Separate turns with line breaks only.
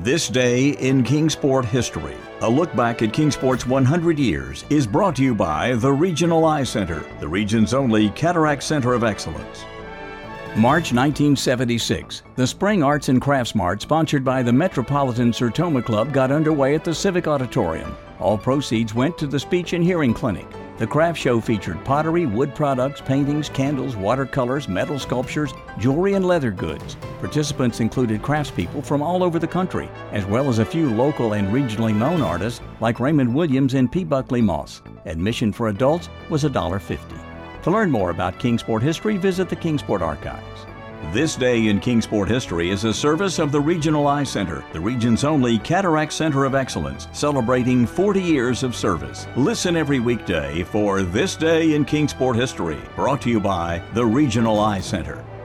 This Day in Kingsport History. A look back at Kingsport's 100 years is brought to you by the Regional Eye Center, the region's only cataract center of excellence. March 1976, the Spring Arts and Crafts Mart sponsored by the Metropolitan Sertoma Club got underway at the Civic Auditorium. All proceeds went to the Speech and Hearing Clinic. The craft show featured pottery, wood products, paintings, candles, watercolors, metal sculptures, jewelry, and leather goods. Participants included craftspeople from all over the country, as well as a few local and regionally known artists like Raymond Williams and P. Buckley Moss. Admission for adults was $1.50. To learn more about Kingsport history, visit the Kingsport Archives. This Day in Kingsport History is a service of the Regional Eye Center, the region's only cataract center of excellence, celebrating 40 years of service. Listen every weekday for This Day in Kingsport History, brought to you by the Regional Eye Center.